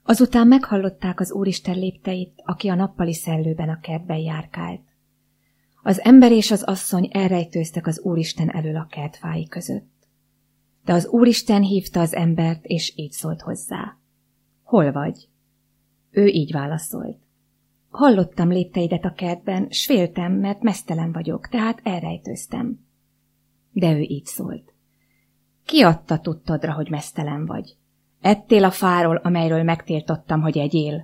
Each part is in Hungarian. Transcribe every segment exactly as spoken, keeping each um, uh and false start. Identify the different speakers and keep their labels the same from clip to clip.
Speaker 1: Azután meghallották az Úristen lépteit, aki a nappali szellőben a kertben járkált. Az ember és az asszony elrejtőztek az Úristen elől a kertfái között. De az Úristen hívta az embert, és így szólt hozzá. Hol vagy? Ő így válaszolt. Hallottam lépteidet a kertben, s féltem, mert meztelen vagyok, tehát elrejtőztem. De ő így szólt. Ki adta tudtodra, hogy meztelen vagy? Ettél a fáról, amelyről megtiltottam, hogy egyél?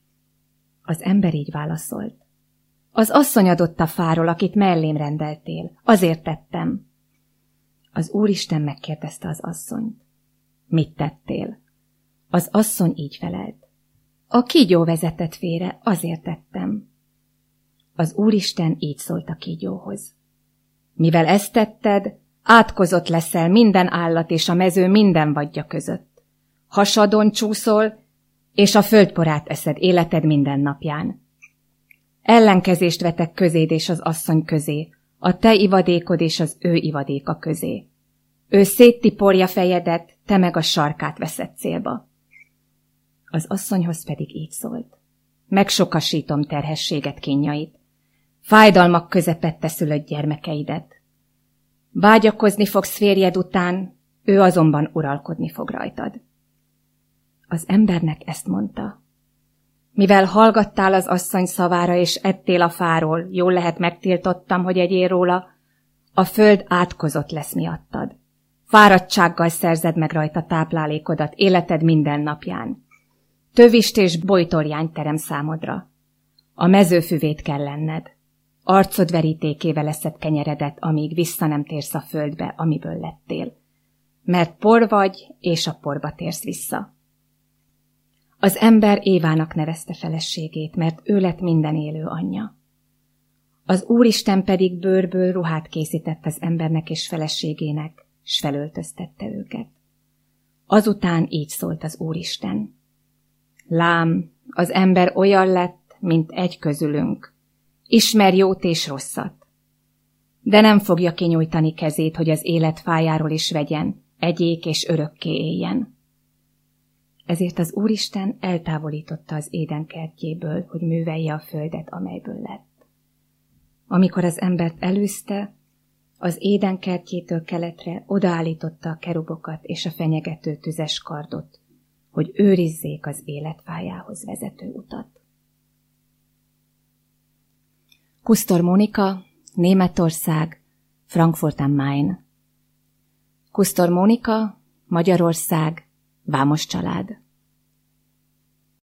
Speaker 1: Az ember így válaszolt. Az asszony adott a fáról, akit mellém rendeltél. Azért tettem. Az Úristen megkérdezte az asszonyt. Mit tettél? Az asszony így felelt. A kígyó vezetett félre, azért tettem. Az Úristen így szólt a kígyóhoz. Mivel ezt tetted, átkozott leszel minden állat és a mező minden vadja között. Hasadon csúszol, és a földporát eszed életed minden napján. Ellenkezést vetek közéd és az asszony közé, a te ivadékod és az ő ivadéka közé. Ő széttiporja fejedet, te meg a sarkát veszed célba. Az asszonyhoz pedig így szólt. Megsokasítom terhességet kínjait. Fájdalmak közepette szülött gyermekeidet. Vágyakozni fogsz férjed után, ő azonban uralkodni fog rajtad. Az embernek ezt mondta. Mivel hallgattál az asszony szavára, és ettél a fáról, jól lehet megtiltottam, hogy egyél róla, a föld átkozott lesz miattad. Fáradtsággal szerzed meg rajta táplálékodat életed minden napján. Tövist és bojtorjányt terem számodra. A mezőfüvét kell lenned. Arcod verítékével eszed kenyeredet, amíg vissza nem térsz a földbe, amiből lettél. Mert por vagy, és a porba térsz vissza. Az ember Évának nevezte feleségét, mert ő lett minden élő anyja. Az Úristen pedig bőrből ruhát készített az embernek és feleségének, s felöltöztette őket. Azután így szólt az Úristen. Lám, az ember olyan lett, mint egy közülünk. Ismer jót és rosszat. De nem fogja kinyújtani kezét, hogy az élet fájáról is vegyen, egyék és örökké éljen. Ezért az Úristen eltávolította az Éden kertjéből, hogy művelje a földet, amelyből lett. Amikor az embert elűzte, az Éden kertjétől keletre odaállította a kerubokat és a fenyegető tüzes kardot, hogy őrizzék az életfájához vezető utat. Kusztor Mónika, Németország, Frankfurt am Main. Kusztor Mónika, Magyarország, vámos család.